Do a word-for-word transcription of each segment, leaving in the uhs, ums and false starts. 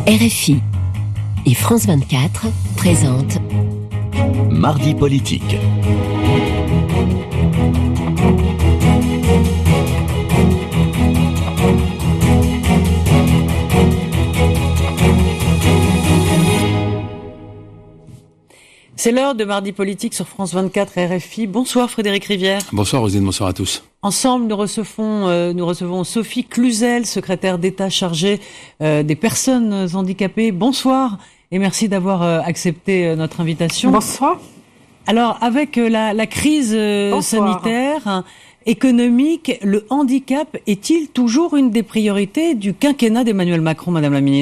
R F I et France vingt-quatre présentent Mardi politique. C'est l'heure de Mardi politique sur France vingt-quatre R F I. Bonsoir Frédéric Rivière. Bonsoir Rosine, bonsoir à tous. Ensemble, nous recevons, euh, nous recevons Sophie Cluzel, secrétaire d'État chargée euh, des personnes handicapées. Bonsoir et merci d'avoir euh, accepté euh, notre invitation. Bonsoir. Alors, avec euh, la, la crise euh, sanitaire, hein, économique, le handicap est-il toujours une des priorités du quinquennat d'Emmanuel Macron, Madame la Ministre ?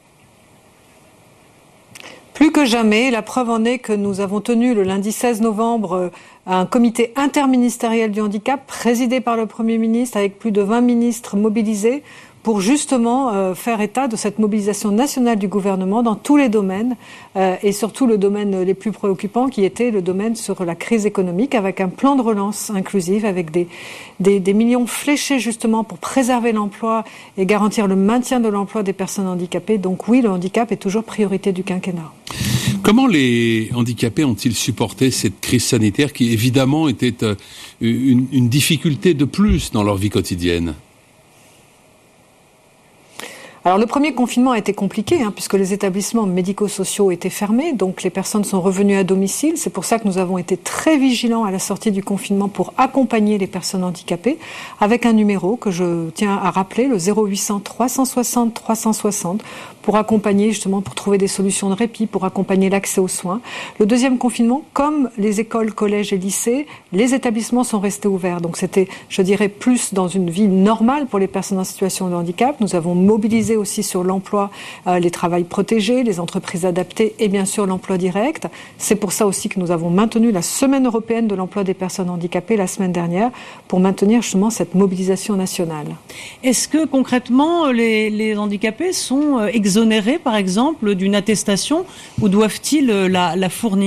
Plus que jamais, la preuve en est que nous avons tenu le lundi seize novembre un comité interministériel du handicap présidé par le Premier ministre avec plus de vingt ministres mobilisés pour justement euh, faire état de cette mobilisation nationale du gouvernement dans tous les domaines euh, et surtout le domaine les plus préoccupants qui était le domaine sur la crise économique avec un plan de relance inclusive avec des, des, des millions fléchés justement pour préserver l'emploi et garantir le maintien de l'emploi des personnes handicapées. Donc oui, le handicap est toujours priorité du quinquennat. Comment les handicapés ont-ils supporté cette crise sanitaire qui évidemment était une, une difficulté de plus dans leur vie quotidienne ? Alors le premier confinement a été compliqué hein, puisque les établissements médico-sociaux étaient fermés, donc les personnes sont revenues à domicile. C'est pour ça que nous avons été très vigilants à la sortie du confinement pour accompagner les personnes handicapées avec un numéro que je tiens à rappeler, le zéro huit cents trois cent soixante trois cent soixante, pour accompagner justement, pour trouver des solutions de répit, pour accompagner l'accès aux soins. Le deuxième confinement, comme les écoles, collèges et lycées, les établissements sont restés ouverts. Donc c'était, je dirais, plus dans une vie normale pour les personnes en situation de handicap. Nous avons mobilisé aussi sur l'emploi, euh, les travails protégés, les entreprises adaptées et bien sûr l'emploi direct. C'est pour ça aussi que nous avons maintenu la semaine européenne de l'emploi des personnes handicapées la semaine dernière pour maintenir justement cette mobilisation nationale. Est-ce que concrètement les, les handicapés sont euh, exonérés par exemple d'une attestation ou doivent-ils euh, la, la fournir ?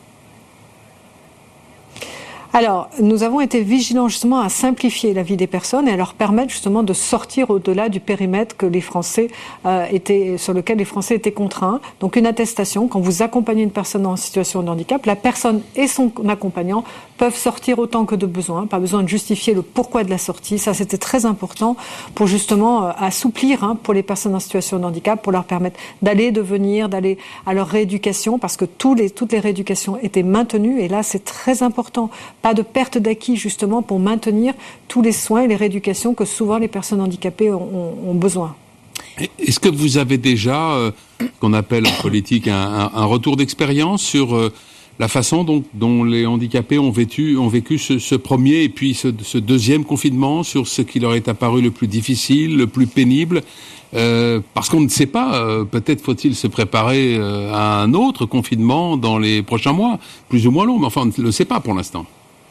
Alors, nous avons été vigilants justement à simplifier la vie des personnes et à leur permettre justement de sortir au-delà du périmètre que les Français euh, étaient, sur lequel les Français étaient contraints. Donc, une attestation, quand vous accompagnez une personne en situation de handicap, la personne et son accompagnant peuvent sortir autant que de besoin, pas besoin de justifier le pourquoi de la sortie. Ça, c'était très important pour justement euh, assouplir hein, pour les personnes en situation de handicap, pour leur permettre d'aller, de venir, d'aller à leur rééducation, parce que tous les, toutes les rééducations étaient maintenues et là, c'est très important. Pas de perte d'acquis justement pour maintenir tous les soins et les rééducations que souvent les personnes handicapées ont, ont besoin. Est-ce que vous avez déjà, euh, qu'on appelle en politique, un, un, un retour d'expérience sur euh, la façon dont, dont les handicapés ont vécu, ont vécu ce, ce premier et puis ce, ce deuxième confinement, sur ce qui leur est apparu le plus difficile, le plus pénible euh, parce qu'on ne sait pas, euh, peut-être faut-il se préparer euh, à un autre confinement dans les prochains mois, plus ou moins long, mais enfin on ne le sait pas pour l'instant.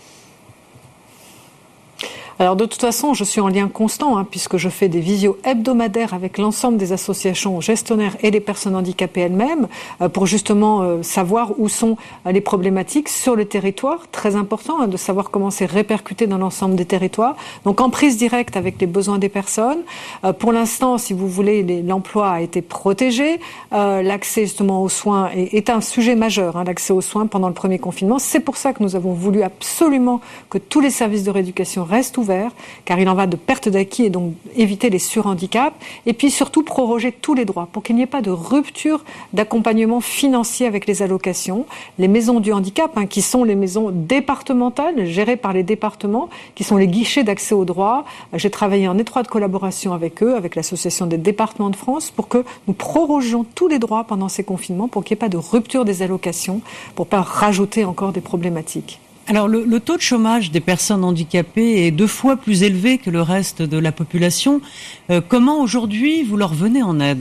Alors de toute façon, je suis en lien constant hein, puisque je fais des visios hebdomadaires avec l'ensemble des associations gestionnaires et les personnes handicapées elles-mêmes euh, pour justement euh, savoir où sont euh, les problématiques sur le territoire. Très important hein, de savoir comment c'est répercuté dans l'ensemble des territoires. Donc en prise directe avec les besoins des personnes. Euh, pour l'instant, si vous voulez, les, l'emploi a été protégé. Euh, l'accès justement aux soins est, est un sujet majeur, hein, l'accès aux soins pendant le premier confinement. C'est pour ça que nous avons voulu absolument que tous les services de rééducation restent ouverts. Car il en va de perte d'acquis et donc éviter les surhandicaps et puis surtout proroger tous les droits pour qu'il n'y ait pas de rupture d'accompagnement financier avec les allocations. Les maisons du handicap, hein, qui sont les maisons départementales gérées par les départements, qui sont les guichets d'accès aux droits. J'ai travaillé en étroite collaboration avec eux, avec l'Association des départements de France, pour que nous prorogions tous les droits pendant ces confinements, pour qu'il n'y ait pas de rupture des allocations, pour ne pas rajouter encore des problématiques. Alors le, le taux de chômage des personnes handicapées est deux fois plus élevé que le reste de la population. Euh, comment aujourd'hui vous leur venez en aide ?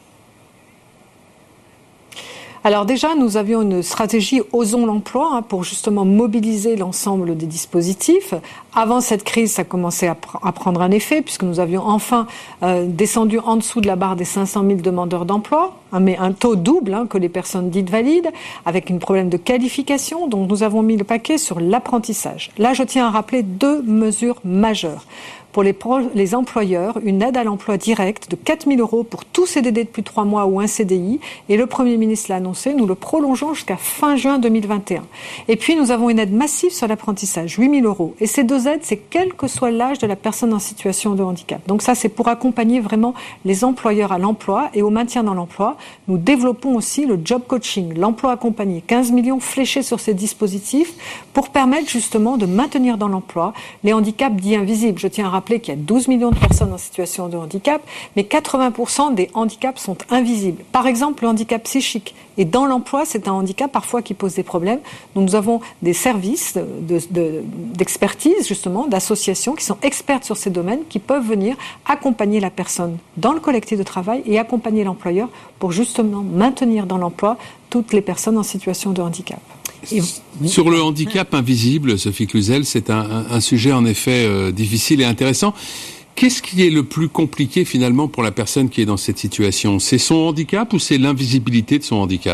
Alors déjà, nous avions une stratégie Osons l'emploi hein, pour justement mobiliser l'ensemble des dispositifs. Avant cette crise, ça commençait à, pr- à prendre un effet puisque nous avions enfin euh, descendu en dessous de la barre des cinq cent mille demandeurs d'emploi, hein, mais un taux double hein, que les personnes dites valides, avec un problème de qualification. Donc nous avons mis le paquet sur l'apprentissage. Là, je tiens à rappeler deux mesures majeures. pour les, pro- les employeurs une aide à l'emploi direct de quatre mille euros pour tout C D D de plus de trois mois ou un C D I. Et le Premier ministre l'a annoncé, nous le prolongeons jusqu'à fin juin deux mille vingt et un. Et puis nous avons une aide massive sur l'apprentissage, huit mille euros. Et ces deux aides, c'est quel que soit l'âge de la personne en situation de handicap. Donc ça, c'est pour accompagner vraiment les employeurs à l'emploi et au maintien dans l'emploi. Nous développons aussi le job coaching, l'emploi accompagné, quinze millions fléchés sur ces dispositifs pour permettre justement de maintenir dans l'emploi les handicaps dits invisibles. Je tiens à rappeler qu'il y a douze millions de personnes en situation de handicap, mais quatre-vingts pour cent des handicaps sont invisibles. Par exemple, le handicap psychique. Et dans l'emploi, c'est un handicap parfois qui pose des problèmes. Donc nous avons des services de, de, d'expertise, justement, d'associations qui sont expertes sur ces domaines, qui peuvent venir accompagner la personne dans le collectif de travail et accompagner l'employeur pour justement maintenir dans l'emploi toutes les personnes en situation de handicap. Et... Sur le handicap invisible, Sophie Cluzel, c'est un, un, un sujet en effet euh, difficile et intéressant. Qu'est-ce qui est le plus compliqué finalement pour la personne qui est dans cette situation ? C'est son handicap ou c'est l'invisibilité de son handicap ?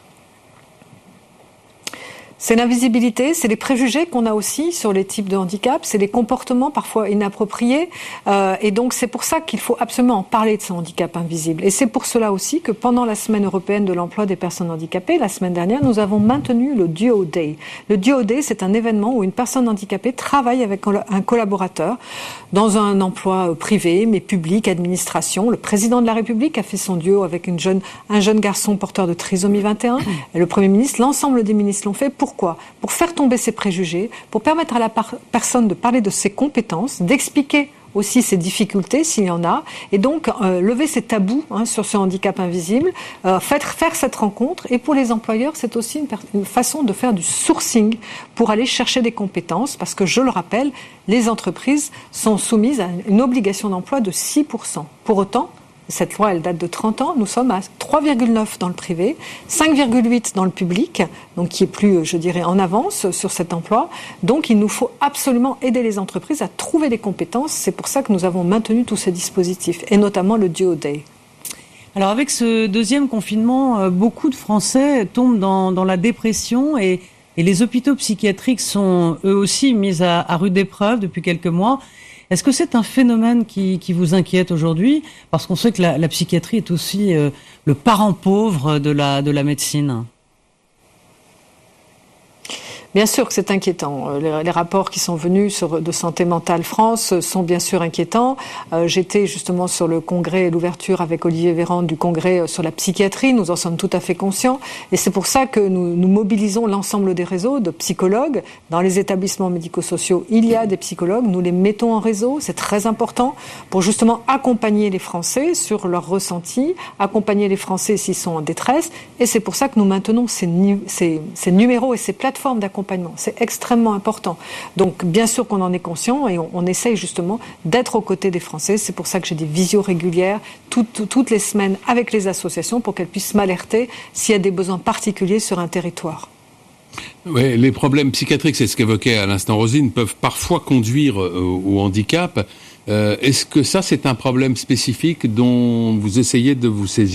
C'est l'invisibilité, c'est les préjugés qu'on a aussi sur les types de handicap, c'est les comportements parfois inappropriés. Euh, et donc c'est pour ça qu'il faut absolument en parler de ce handicap invisible. Et c'est pour cela aussi que pendant la semaine européenne de l'emploi des personnes handicapées, la semaine dernière, nous avons maintenu le Duo Day. Le Duo Day, c'est un événement où une personne handicapée travaille avec un collaborateur dans un emploi privé, mais public, administration. Le président de la République a fait son duo avec une jeune, un jeune garçon porteur de trisomie vingt et un. Et le Premier ministre, l'ensemble des ministres l'ont fait. Pour Pourquoi ? Pour faire tomber ses préjugés, pour permettre à la par- personne de parler de ses compétences, d'expliquer aussi ses difficultés s'il y en a, et donc euh, lever ces tabous hein, sur ce handicap invisible, euh, faire, faire cette rencontre. Et pour les employeurs, c'est aussi une, per- une façon de faire du sourcing pour aller chercher des compétences, parce que je le rappelle, les entreprises sont soumises à une obligation d'emploi de six pour cent. Pour autant, cette loi, elle date de trente ans. Nous sommes à trois virgule neuf dans le privé, cinq virgule huit dans le public, donc qui est plus, je dirais, en avance sur cet emploi. Donc, il nous faut absolument aider les entreprises à trouver des compétences. C'est pour ça que nous avons maintenu tous ces dispositifs, et notamment le Duo Day. Alors, avec ce deuxième confinement, beaucoup de Français tombent dans, dans la dépression et, et les hôpitaux psychiatriques sont eux aussi mis à, à rude épreuve depuis quelques mois. Est-ce que c'est un phénomène qui, qui vous inquiète aujourd'hui ? Parce qu'on sait que la, la psychiatrie est aussi euh, le parent pauvre de la, de la médecine. Bien sûr que c'est inquiétant. Les, les rapports qui sont venus sur, de Santé Mentale France sont bien sûr inquiétants. Euh, j'étais justement sur le congrès et l'ouverture avec Olivier Véran du congrès sur la psychiatrie. Nous en sommes tout à fait conscients. Et c'est pour ça que nous, nous mobilisons l'ensemble des réseaux de psychologues. Dans les établissements médico-sociaux, il y a des psychologues. Nous les mettons en réseau. C'est très important pour justement accompagner les Français sur leurs ressentis, accompagner les Français s'ils sont en détresse. Et c'est pour ça que nous maintenons ces, ces, ces numéros et ces plateformes d'accompagnement. C'est extrêmement important. Donc, bien sûr qu'on en est conscient et on, on essaye justement d'être aux côtés des Français. C'est pour ça que j'ai des visios régulières tout, tout, toutes les semaines avec les associations pour qu'elles puissent m'alerter s'il y a des besoins particuliers sur un territoire. Oui, les problèmes psychiatriques, c'est ce qu'évoquait à l'instant Roselyne, peuvent parfois conduire au, au handicap. Euh, est-ce que ça, c'est un problème spécifique dont vous essayez de vous saisir ?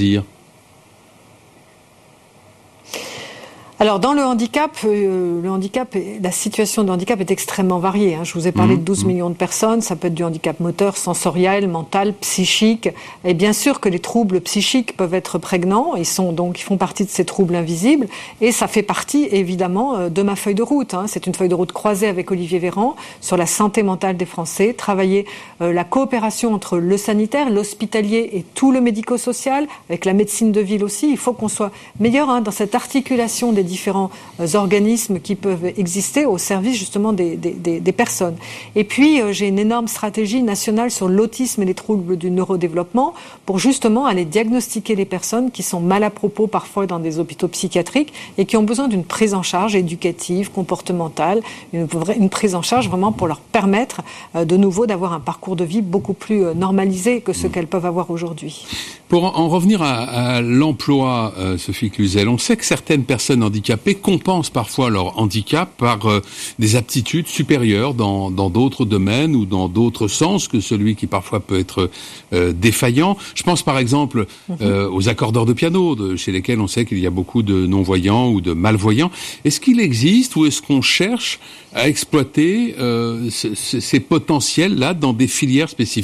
Alors dans le handicap, euh, le handicap, la situation de handicap est extrêmement variée. Hein. Je vous ai parlé mmh, de douze mmh. millions de personnes. Ça peut être du handicap moteur, sensoriel, mental, psychique. Et bien sûr que les troubles psychiques peuvent être prégnants. Ils sont donc, ils font partie de ces troubles invisibles. Et ça fait partie évidemment de ma feuille de route. Hein. C'est une feuille de route croisée avec Olivier Véran sur la santé mentale des Français. Travailler euh, la coopération entre le sanitaire, l'hospitalier et tout le médico-social, avec la médecine de ville aussi. Il faut qu'on soit meilleur hein, dans cette articulation des différents euh, organismes qui peuvent exister au service justement des, des, des, des personnes. Et puis, euh, j'ai une énorme stratégie nationale sur l'autisme et les troubles du neurodéveloppement pour justement aller diagnostiquer les personnes qui sont mal à propos parfois dans des hôpitaux psychiatriques et qui ont besoin d'une prise en charge éducative, comportementale, une, une prise en charge vraiment pour leur permettre euh, de nouveau d'avoir un parcours de vie beaucoup plus euh, normalisé que ce qu'elles peuvent avoir aujourd'hui. Pour en revenir à, à l'emploi, euh, Sophie Cluzel, on sait que certaines personnes handicapées handicapés compensent parfois leur handicap par euh, des aptitudes supérieures dans, dans d'autres domaines ou dans d'autres sens que celui qui parfois peut être euh, défaillant. Je pense par exemple euh, aux accordeurs de piano, de, chez lesquels on sait qu'il y a beaucoup de non-voyants ou de malvoyants. Est-ce qu'il existe ou est-ce qu'on cherche à exploiter euh, c- c- ces potentiels-là dans des filières spécifiques ?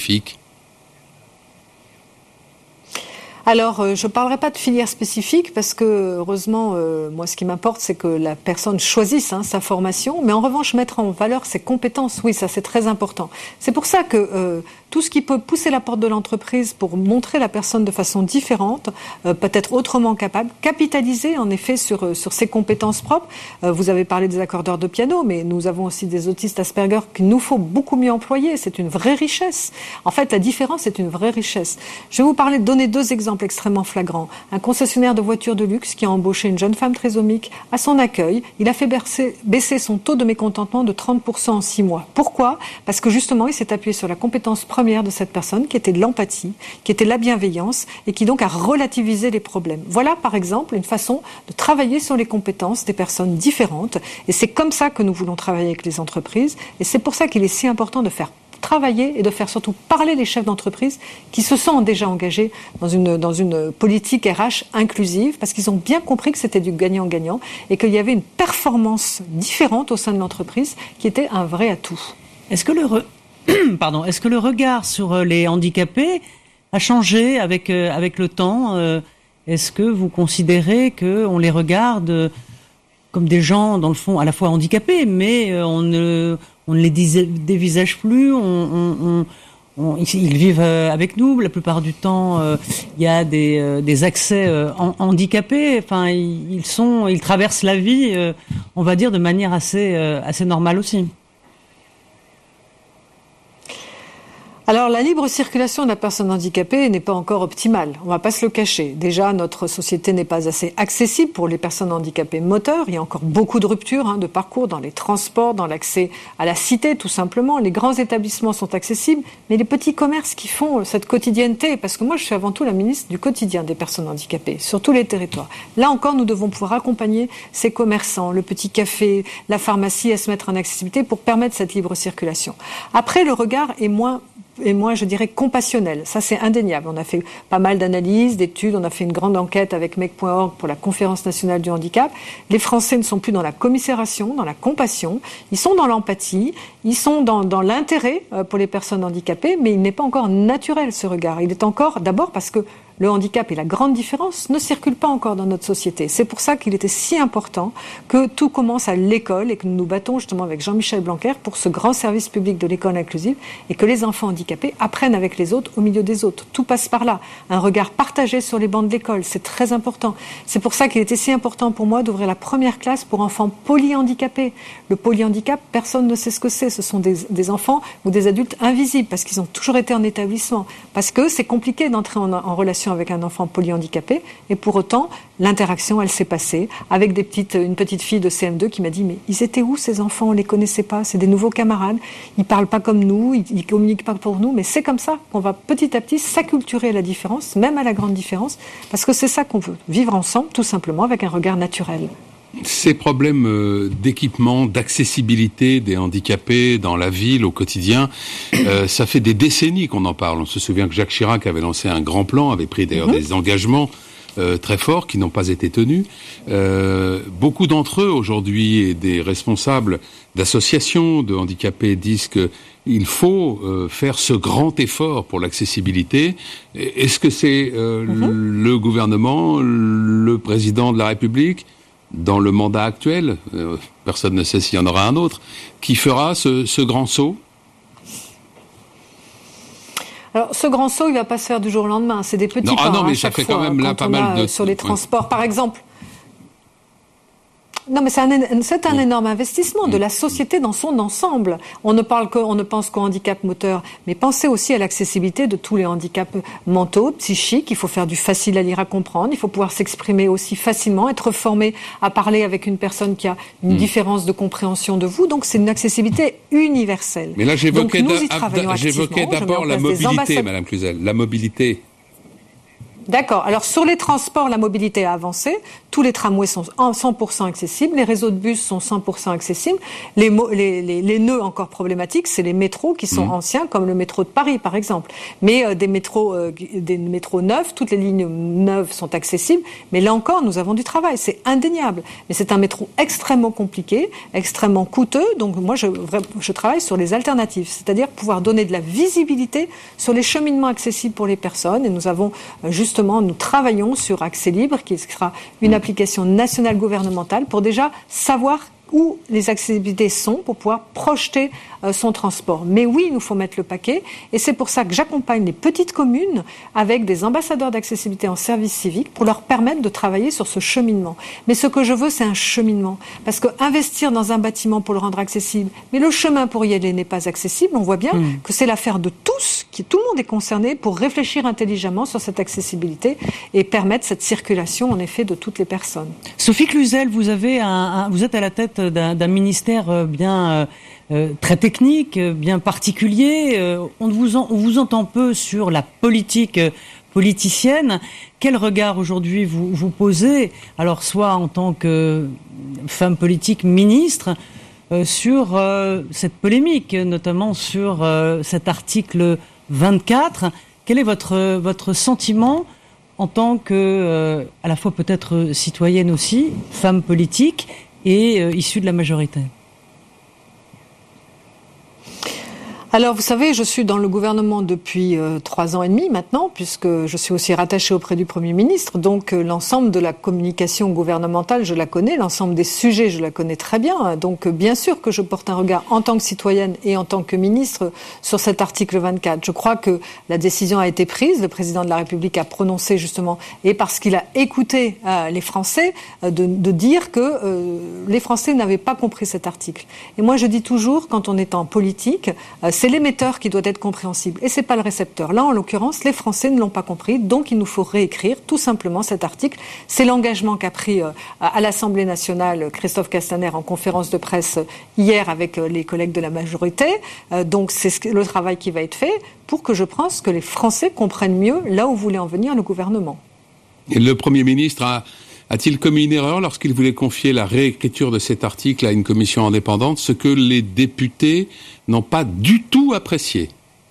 Alors, euh, je ne parlerai pas de filière spécifique parce que, heureusement, euh, moi, ce qui m'importe, c'est que la personne choisisse hein, sa formation. Mais en revanche, mettre en valeur ses compétences, oui, ça, c'est très important. C'est pour ça que euh, tout ce qui peut pousser la porte de l'entreprise pour montrer la personne de façon différente, euh, peut-être autrement capable, capitaliser, en effet, sur, euh, sur ses compétences propres. Euh, vous avez parlé des accordeurs de piano, mais nous avons aussi des autistes Asperger qu'il nous faut beaucoup mieux employer. C'est une vraie richesse. En fait, la différence est une vraie richesse. Je vais vous parler, donner deux exemples extrêmement flagrant. Un concessionnaire de voitures de luxe qui a embauché une jeune femme trisomique à son accueil. Il a fait baisser, baisser son taux de mécontentement de trente pour cent en six mois. Pourquoi ? Parce que justement, il s'est appuyé sur la compétence première de cette personne, qui était de l'empathie, qui était la bienveillance, et qui donc a relativisé les problèmes. Voilà, par exemple, une façon de travailler sur les compétences des personnes différentes. Et c'est comme ça que nous voulons travailler avec les entreprises. Et c'est pour ça qu'il est si important de faire travailler et de faire surtout parler les chefs d'entreprise qui se sont déjà engagés dans une, dans une politique R H inclusive parce qu'ils ont bien compris que c'était du gagnant-gagnant et qu'il y avait une performance différente au sein de l'entreprise qui était un vrai atout. Est-ce que le, re... Pardon, est-ce que le regard sur les handicapés a changé avec, euh, avec le temps ? euh, Est-ce que vous considérez qu'on les regarde comme des gens, dans le fond, à la fois handicapés, mais euh, on ne... on ne les dévisage plus, on, on, on, on, ils vivent avec nous, la plupart du temps, euh, il y a des, euh, des accès euh, handicapés, enfin, ils, sont, ils traversent la vie, euh, on va dire, de manière assez, euh, assez normale aussi. Alors, la libre circulation de la personne handicapée n'est pas encore optimale. On ne va pas se le cacher. Déjà, notre société n'est pas assez accessible pour les personnes handicapées moteurs. Il y a encore beaucoup de ruptures hein, de parcours dans les transports, dans l'accès à la cité, tout simplement. Les grands établissements sont accessibles, mais les petits commerces qui font cette quotidienneté, parce que moi, je suis avant tout la ministre du quotidien des personnes handicapées, sur tous les territoires. Là encore, nous devons pouvoir accompagner ces commerçants, le petit café, la pharmacie à se mettre en accessibilité pour permettre cette libre circulation. Après, le regard est moins et moi, je dirais compassionnel. Ça, c'est indéniable. On a fait pas mal d'analyses, d'études. On a fait une grande enquête avec mec point org pour la Conférence nationale du handicap. Les Français ne sont plus dans la commisération, dans la compassion. Ils sont dans l'empathie. Ils sont dans, dans l'intérêt pour les personnes handicapées, mais il n'est pas encore naturel, ce regard. Il est encore, d'abord parce que le handicap et la grande différence ne circulent pas encore dans notre société. C'est pour ça qu'il était si important que tout commence à l'école et que nous nous battons justement avec Jean-Michel Blanquer pour ce grand service public de l'école inclusive et que les enfants handicapés apprennent avec les autres au milieu des autres. Tout passe par là. Un regard partagé sur les bancs de l'école, c'est très important. C'est pour ça qu'il était si important pour moi d'ouvrir la première classe pour enfants polyhandicapés. Le polyhandicap, personne ne sait ce que c'est. Ce sont des, des enfants ou des adultes invisibles parce qu'ils ont toujours été en établissement. Parce que c'est compliqué d'entrer en, en relation avec un enfant polyhandicapé et pour autant l'interaction elle s'est passée avec des petites, une petite fille de C M deux qui m'a dit mais ils étaient où ces enfants, on les connaissait pas, c'est des nouveaux camarades, ils parlent pas comme nous, ils, ils communiquent pas pour nous, mais c'est comme ça qu'on va petit à petit s'acculturer à la différence, même à la grande différence, parce que c'est ça qu'on veut, vivre ensemble tout simplement avec un regard naturel. Ces problèmes d'équipement, d'accessibilité des handicapés dans la ville, au quotidien, euh, ça fait des décennies qu'on en parle. On se souvient que Jacques Chirac avait lancé un grand plan, avait pris d'ailleurs mmh. des engagements euh, très forts qui n'ont pas été tenus. Euh, beaucoup d'entre eux aujourd'hui et des responsables d'associations de handicapés disent qu'il faut euh, faire ce grand effort pour l'accessibilité. Est-ce que c'est euh, mmh. le gouvernement, le président de la République, dans le mandat actuel, euh, personne ne sait s'il y en aura un autre, qui fera ce, ce grand saut ? Alors, ce grand saut, il ne va pas se faire du jour au lendemain. C'est des petits non, pas. Ah non, mais hein, ça fait fois, quand même là quand pas mal de... Sur les transports, oui. Par exemple. Non, mais c'est un, c'est un énorme investissement de la société dans son ensemble. On ne parle que, on ne pense qu'au handicap moteur, mais pensez aussi à l'accessibilité de tous les handicaps mentaux, psychiques. Il faut faire du facile à lire, à comprendre. Il faut pouvoir s'exprimer aussi facilement, être formé à parler avec une personne qui a une mmh. différence de compréhension de vous. Donc, c'est une accessibilité universelle. Mais là, j'évoquais, Donc, nous d'a- y travaillons j'évoquais d'abord la mobilité, Madame Cluzel. La mobilité. D'accord. Alors sur les transports, la mobilité a avancé. Tous les tramways sont cent pour cent accessibles. Les réseaux de bus sont cent pour cent accessibles. Les, mo- les, les, les nœuds encore problématiques, c'est les métros qui sont mmh. anciens, comme le métro de Paris par exemple. Mais euh, des métros, euh, des métros neufs, toutes les lignes neuves sont accessibles. Mais là encore, nous avons du travail. C'est indéniable. Mais c'est un métro extrêmement compliqué, extrêmement coûteux. Donc moi, je, je travaille sur les alternatives, c'est-à-dire pouvoir donner de la visibilité sur les cheminements accessibles pour les personnes. Et nous avons euh, justement, nous travaillons sur Accès Libre, qui sera une application nationale gouvernementale pour déjà savoir où les accessibilités sont pour pouvoir projeter euh, son transport. Mais oui, il nous faut mettre le paquet et c'est pour ça que j'accompagne les petites communes avec des ambassadeurs d'accessibilité en service civique pour leur permettre de travailler sur ce cheminement. Mais ce que je veux, c'est un cheminement. Parce que investir dans un bâtiment pour le rendre accessible, mais le chemin pour y aller n'est pas accessible, on voit bien mmh. que c'est l'affaire de tous, qui tout le monde est concerné pour réfléchir intelligemment sur cette accessibilité et permettre cette circulation, en effet, de toutes les personnes. Sophie Cluzel, vous avez un, un, vous êtes à la tête d'un, d'un ministère bien euh, très technique, bien particulier. Euh, on vous en, on vous entend peu sur la politique euh, politicienne. Quel regard aujourd'hui vous vous posez, alors soit en tant que femme politique ministre, euh, sur euh, cette polémique, notamment sur euh, cet article vingt-quatre. Quel est votre votre sentiment en tant que euh, à la fois peut-être citoyenne aussi, femme politique et euh, issue de la majorité? Alors, vous savez, je suis dans le gouvernement depuis euh, trois ans et demi maintenant, puisque je suis aussi rattachée auprès du Premier ministre. Donc, euh, l'ensemble de la communication gouvernementale, je la connais. L'ensemble des sujets, je la connais très bien. Donc, euh, bien sûr que je porte un regard en tant que citoyenne et en tant que ministre sur cet article vingt-quatre. Je crois que la décision a été prise. Le président de la République a prononcé justement, et parce qu'il a écouté euh, les Français, euh, de, de dire que euh, les Français n'avaient pas compris cet article. Et moi, je dis toujours, quand on est en politique, euh, c'est l'émetteur qui doit être compréhensible et c'est pas le récepteur. Là, en l'occurrence, les Français ne l'ont pas compris, donc il nous faut réécrire tout simplement cet article. C'est l'engagement qu'a pris euh, à l'Assemblée nationale Christophe Castaner en conférence de presse hier avec euh, les collègues de la majorité. Euh, donc c'est ce, le travail qui va être fait pour que je pense que les Français comprennent mieux là où voulait en venir le gouvernement. Et le Premier ministre a A-t-il commis une erreur lorsqu'il voulait confier la réécriture de cet article à une commission indépendante, ce que les députés n'ont pas du tout apprécié?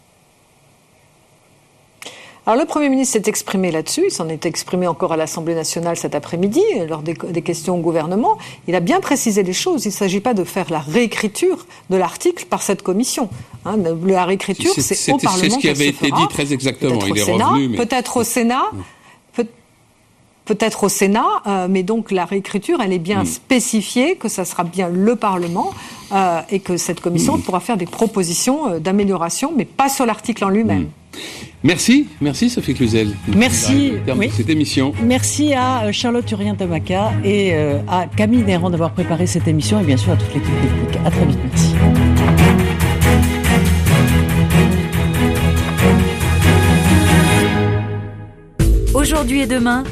Alors le Premier ministre s'est exprimé là-dessus, il s'en est exprimé encore à l'Assemblée nationale cet après-midi, lors des, des questions au gouvernement. Il a bien précisé les choses, il ne s'agit pas de faire la réécriture de l'article par cette commission. Hein, la réécriture, c'est, c'est au Parlement. C'est ce qui avait été fera, dit très exactement, il est Sénat, revenu. Mais... Peut-être au Sénat... Peut- Peut-être au Sénat, euh, mais donc la réécriture, elle est bien mmh. spécifiée, que ça sera bien le Parlement euh, et que cette commission mmh. pourra faire des propositions euh, d'amélioration, mais pas sur l'article en lui-même. Mmh. Merci, merci Sophie Cluzel. Merci. Oui. De cette émission. Merci à Charlotte Urien-Tamaka et euh, à Camille Néran d'avoir préparé cette émission et bien sûr à toute l'équipe technique. À très vite, merci. Aujourd'hui et demain,